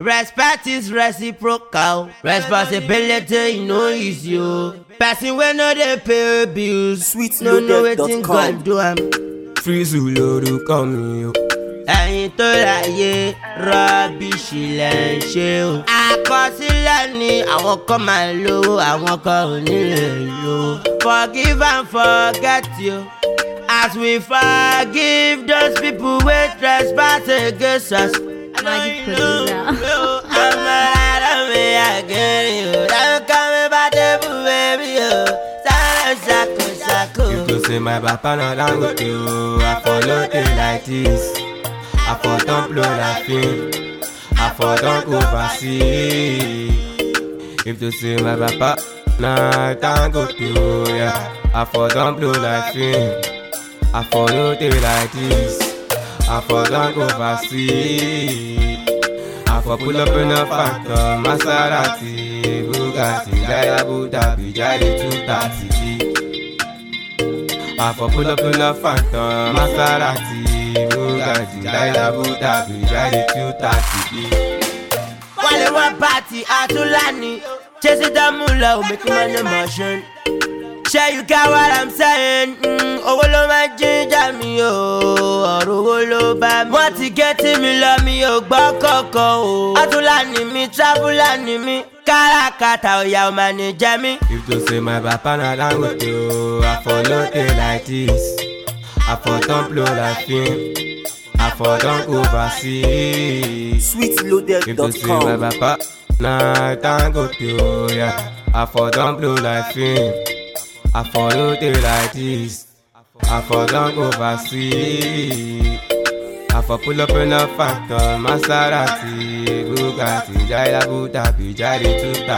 Respect is reciprocal. Responsibility no is you. Person when no dey pay bills. No know wetin God do am. Free Zulu to come you. Ẹ̀yin tó láyé rọ́bìṣì lẹ̀ ń ṣe o. Àkọsílẹ̀ ni àwọn kan máa lówó, àwọn kan ò ní lè lò. Forgive and forget you. As we forgive those people wey trespass against us. Magic producer. I'm out of me again, you. Don't come back table, baby, you. Sako. If you say my papa not down with you, I follow it like this. I for don't blow like film. I for don't oversee. If you say my papa not down with you, yeah. I for don't blow like film. I follow it like this. I for don't oversee. I for pull up in a Phantom, Maserati, Bugatti, Jaya Buddha, Bijari 230. I for pull up in a Phantom, Maserati, Bugatti, Jaya Buddha, Bijari 230. Wale wa party atulani, chase it down mula, make money motion. Sure you get what I'm saying? Owó ló máa ginger mi o, ọ̀rọ̀ owó ló bá mi. Wọ́n ti gẹ́tì mi lọ mi ò gbọ́ kankan o. Atúlàní mi, travelani mi, káràkátà ọ̀yà ò máa ní jẹ mí. If to say my papa not down with you, I follow it like this. I for don't blow like film. I for don't oversee. If to say my papa not down with you, yeah. I for don't blow like film. I follow it like this. I for don't oversee. I for pull up in a Phantom, Maserati, Bugatti, Jaya Buddha, Bijari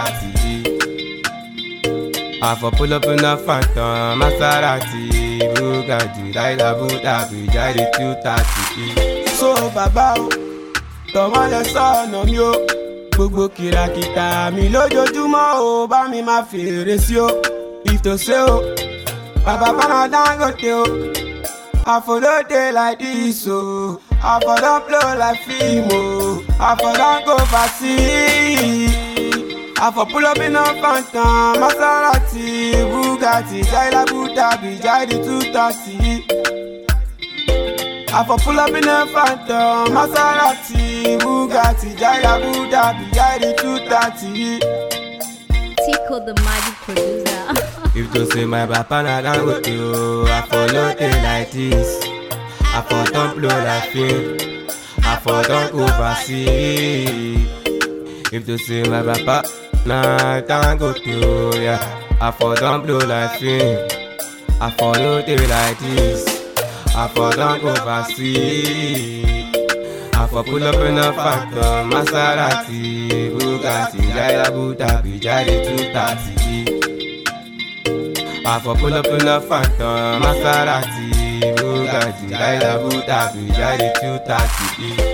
230. I for pull up in a Phantom, Maserati, Bugatti, Jaya Buddha, Bijari 230. So baba o, tọmọ lẹ sọnà mi o, gbogbo kìràkìtà mi lójoojúmọ́ o, bá mi máa fèrè sí o. If to say oh, Papa Pana Dangote oh, I follow day like this oh, I for don't blow like film oh, I for don't go oversee. I for pull up in a Phantom, Maserati, Bugatti, Jaya Buddha, Bijari 230. I for pull up in a Phantom, Maserati, Bugatti, Jaya Buddha, Bijari 230. Tico the magic producer. If to say my papa not down with you, I follow it like this. I for don't blow like film. I for don't oversee. If to say my papa not down with you, yeah. I for don't blow like film. I follow it like this. I for don't oversee. I for pull up in a Phantom, Maserati, Bugatti, Jaya Buddha, Bijari 230. I for pull up in a Phantom, Maserati, Bugatti, Jaya Buddha, Bijari 230.